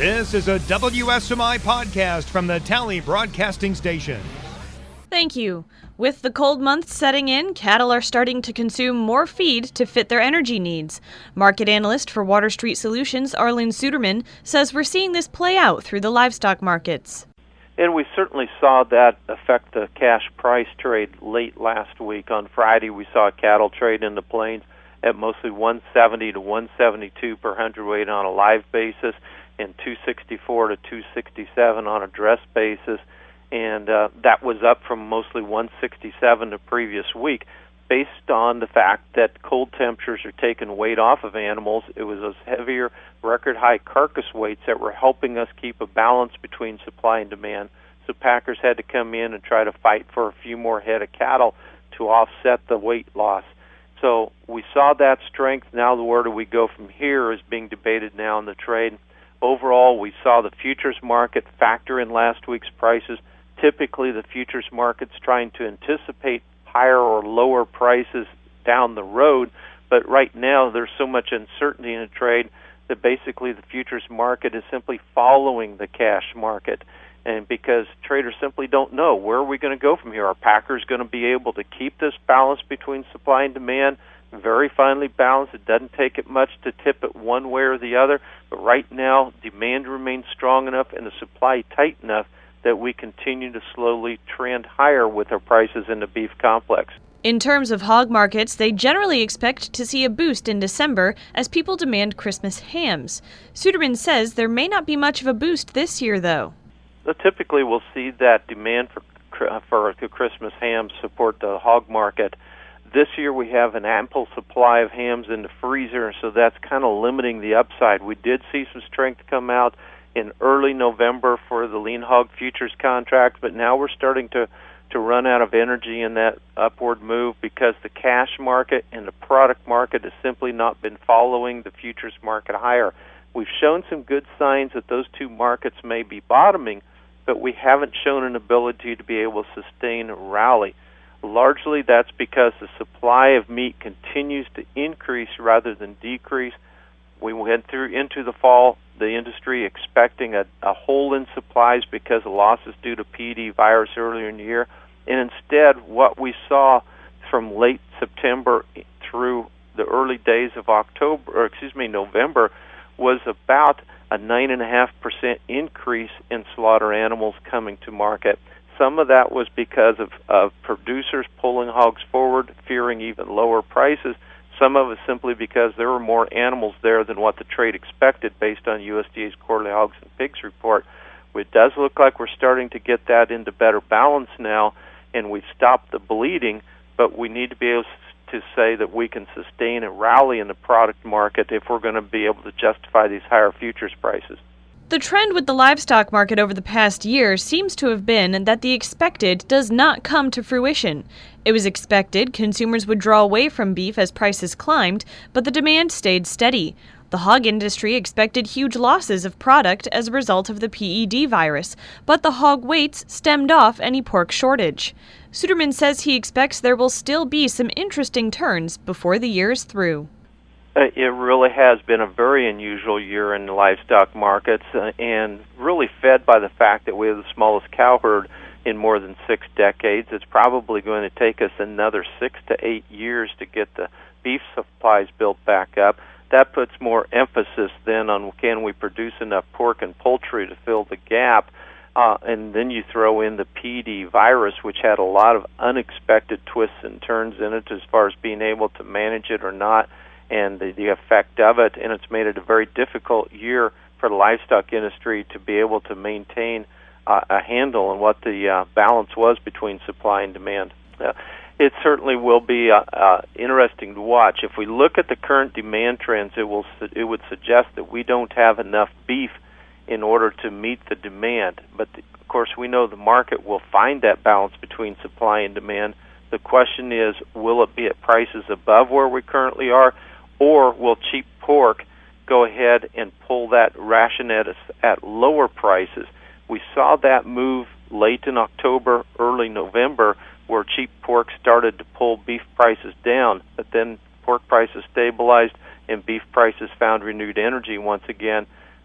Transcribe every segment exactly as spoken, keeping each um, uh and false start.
This is a W S M I podcast from the Tally Broadcasting Station. Thank you. With the cold months setting in, cattle are starting to consume more feed to fit their energy needs. Market analyst for Water Street Solutions, Arlen Suderman, says we're seeing this play out through the livestock markets. And we certainly saw that affect the cash price trade late last week. On Friday, we saw cattle trade in the plains at mostly one seventy to one seventy-two per hundredweight on a live basis, and two sixty-four to two sixty-seven on a dress basis. And uh, that was up from mostly one sixty-seven the previous week, based on the fact that cold temperatures are taking weight off of animals. It was those heavier, record-high carcass weights that were helping us keep a balance between supply and demand. So packers had to come in and try to fight for a few more head of cattle to offset the weight loss. So we saw that strength. Now the where do we go from here is being debated now in the trade. Overall, we saw the futures market factor in last week's prices. Typically, the futures market's trying to anticipate higher or lower prices down the road, but right now there's so much uncertainty in the trade that basically the futures market is simply following the cash market. And because traders simply don't know, where are we going to go from here? Are packers going to be able to keep this balance between supply and demand very finely balanced? It doesn't take it much to tip it one way or the other, but right now demand remains strong enough and the supply tight enough that we continue to slowly trend higher with our prices in the beef complex. In terms of hog markets, they generally expect to see a boost in December as people demand Christmas hams. Suderman says there may not be much of a boost this year, though. So typically we'll see that demand for for the Christmas hams support the hog market. This year we have an ample supply of hams in the freezer, so that's kind of limiting the upside. We did see some strength come out in early November for the lean hog futures contract, but now we're starting to, to run out of energy in that upward move because the cash market and the product market has simply not been following the futures market higher. We've shown some good signs that those two markets may be bottoming, but we haven't shown an ability to be able to sustain a rally. Largely that's because the supply of meat continues to increase rather than decrease. We went through into the fall, the industry expecting a, a hole in supplies because of losses due to P E D virus earlier in the year. And instead, what we saw from late September through the early days of October, or excuse me, November, was about a nine point five percent increase in slaughter animals coming to market. Some of that was because of, of producers pulling hogs forward, fearing even lower prices. Some of it simply because there were more animals there than what the trade expected based on U S D A's quarterly hogs and pigs report. It does look like we're starting to get that into better balance now, and we've stopped the bleeding, but we need to be able to say that we can sustain a rally in the product market if we're going to be able to justify these higher futures prices. The trend with the livestock market over the past year seems to have been that the expected does not come to fruition. It was expected consumers would draw away from beef as prices climbed, but the demand stayed steady. The hog industry expected huge losses of product as a result of the P E D virus, but the hog weights stemmed off any pork shortage. Suderman says he expects there will still be some interesting turns before the year is through. Uh, it really has been a very unusual year in the livestock markets uh, and really fed by the fact that we have the smallest cow herd in more than six decades. It's probably going to take us another six to eight years to get the beef supplies built back up. That puts more emphasis then on can we produce enough pork and poultry to fill the gap. Uh, and then you throw in the P E D virus, which had a lot of unexpected twists and turns in it as far as being able to manage it or not, and the, the effect of it, and it's made it a very difficult year for the livestock industry to be able to maintain uh, a handle on what the uh, balance was between supply and demand. Uh, it certainly will be uh, uh, interesting to watch. If we look at the current demand trends, it will su- it would suggest that we don't have enough beef in order to meet the demand. But the, of course, we know the market will find that balance between supply and demand. The question is, will it be at prices above where we currently are, or will cheap pork go ahead and pull that ration at, us at lower prices? We saw that move late in October, early November, where cheap pork started to pull beef prices down, but then pork prices stabilized and beef prices found renewed energy once again.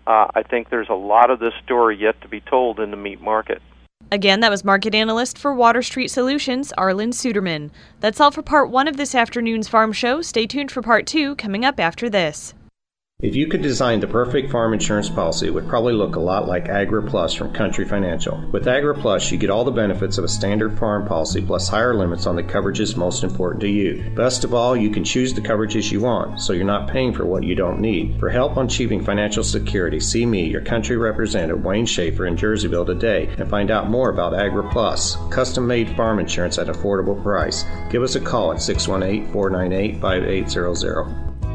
uh, I think there's a lot of this story yet to be told in the meat market. Again, that was market analyst for Water Street Solutions, Arlen Suderman. That's all for part one of this afternoon's Farm Show. Stay tuned for part two coming up after this. If you could design the perfect farm insurance policy, it would probably look a lot like AgriPlus from Country Financial. With AgriPlus, you get all the benefits of a standard farm policy plus higher limits on the coverages most important to you. Best of all, you can choose the coverages you want, so you're not paying for what you don't need. For help on achieving financial security, see me, your country representative, Wayne Schaefer in Jerseyville today, and find out more about AgriPlus, custom-made farm insurance at affordable price. Give us a call at six one eight, four nine eight, five eight zero zero.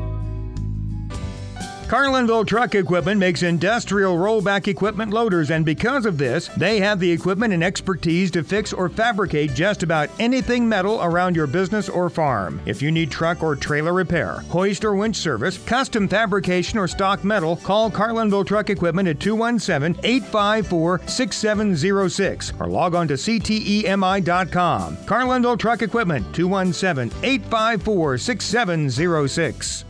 Carlinville Truck Equipment makes industrial rollback equipment loaders, and because of this, they have the equipment and expertise to fix or fabricate just about anything metal around your business or farm. If you need truck or trailer repair, hoist or winch service, custom fabrication, or stock metal, call Carlinville Truck Equipment at two one seven, eight five four, six seven zero six or log on to C T E M I dot com. Carlinville Truck Equipment, two one seven, eight five four, six seven zero six.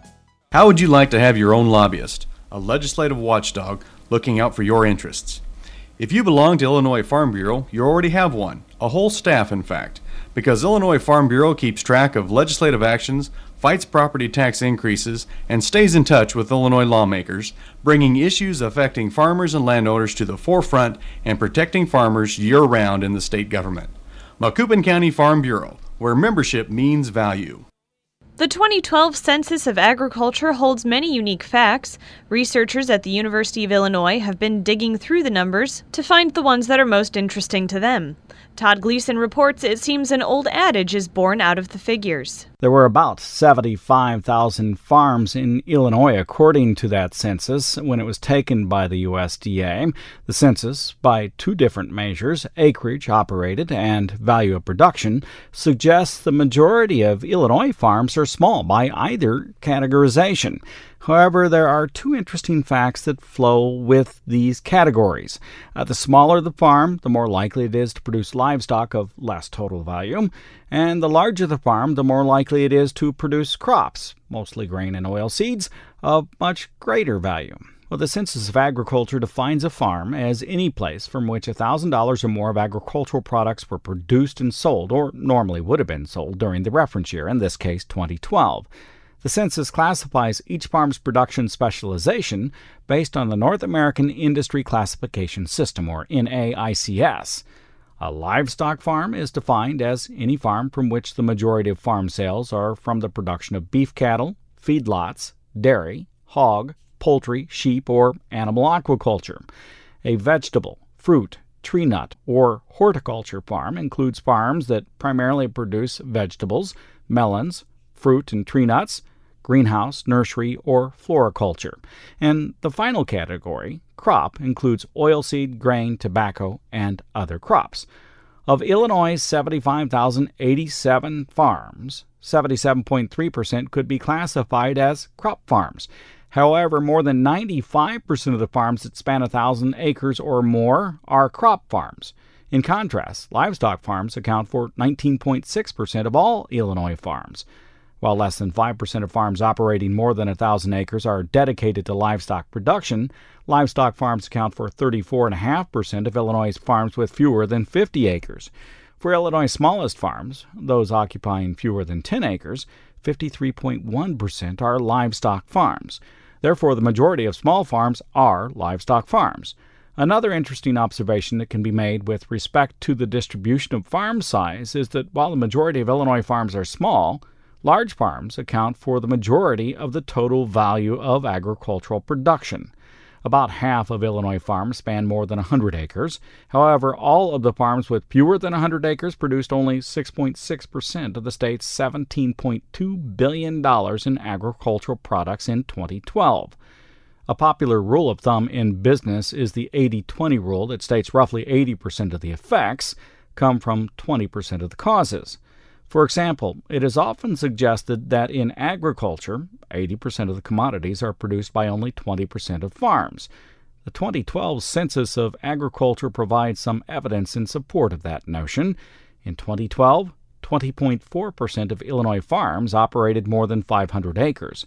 How would you like to have your own lobbyist, a legislative watchdog looking out for your interests? If you belong to Illinois Farm Bureau, you already have one, a whole staff in fact, because Illinois Farm Bureau keeps track of legislative actions, fights property tax increases, and stays in touch with Illinois lawmakers, bringing issues affecting farmers and landowners to the forefront and protecting farmers year-round in the state government. Macoupin County Farm Bureau, where membership means value. The twenty twelve Census of Agriculture holds many unique facts. Researchers at the University of Illinois have been digging through the numbers to find the ones that are most interesting to them. Todd Gleason reports it seems an old adage is born out of the figures. There were about seventy-five thousand farms in Illinois, according to that census, when it was taken by the U S D A. The census, by two different measures, acreage operated and value of production, suggests the majority of Illinois farms are small by either categorization. However, there are two interesting facts that flow with these categories. Uh, the smaller the farm, the more likely it is to produce livestock of less total value, and the larger the farm, the more likely it is to produce crops, mostly grain and oilseeds, of much greater value. Well, the Census of Agriculture defines a farm as any place from which one thousand dollars or more of agricultural products were produced and sold, or normally would have been sold during the reference year, in this case twenty twelve. The census classifies each farm's production specialization based on the North American Industry Classification System, or N A I C S. A livestock farm is defined as any farm from which the majority of farm sales are from the production of beef cattle, feedlots, dairy, hog, poultry, sheep, or animal aquaculture. A vegetable, fruit, tree nut, or horticulture farm includes farms that primarily produce vegetables, melons, fruit and tree nuts, greenhouse, nursery, or floriculture. And the final category, crop, includes oilseed, grain, tobacco, and other crops. Of Illinois' seventy-five thousand eighty-seven farms, seventy-seven point three percent could be classified as crop farms. However, more than ninety-five percent of the farms that span one thousand acres or more are crop farms. In contrast, livestock farms account for nineteen point six percent of all Illinois farms. While less than five percent of farms operating more than one thousand acres are dedicated to livestock production, livestock farms account for thirty-four point five percent of Illinois' farms with fewer than fifty acres. For Illinois' smallest farms, those occupying fewer than ten acres, fifty-three point one percent are livestock farms. Therefore, the majority of small farms are livestock farms. Another interesting observation that can be made with respect to the distribution of farm size is that while the majority of Illinois farms are small, large farms account for the majority of the total value of agricultural production. About half of Illinois farms span more than one hundred acres. However, all of the farms with fewer than one hundred acres produced only six point six percent of the state's seventeen point two billion dollars in agricultural products in twenty twelve. A popular rule of thumb in business is the eighty twenty rule that states roughly eighty percent of the effects come from twenty percent of the causes. For example, it is often suggested that in agriculture, eighty percent of the commodities are produced by only twenty percent of farms. The twenty twelve Census of Agriculture provides some evidence in support of that notion. In twenty twelve, twenty point four percent of Illinois farms operated more than five hundred acres.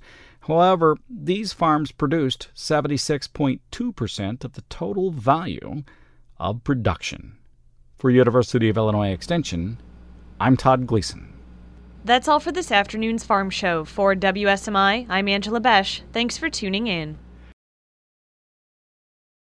However, these farms produced seventy-six point two percent of the total value of production. For University of Illinois Extension, I'm Todd Gleason. That's all for this afternoon's Farm Show. For W S M I, I'm Angela Besh. Thanks for tuning in.